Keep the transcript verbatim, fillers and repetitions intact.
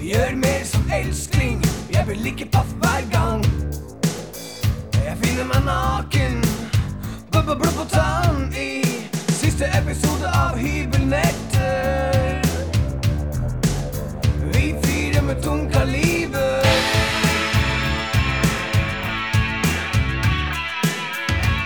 Gjør mer som elskling, jeg blir like paff hver gang. Jeg finner meg naken, blod på tann i siste episode av Hybelnetter. Vi fyrer med tung kaliber.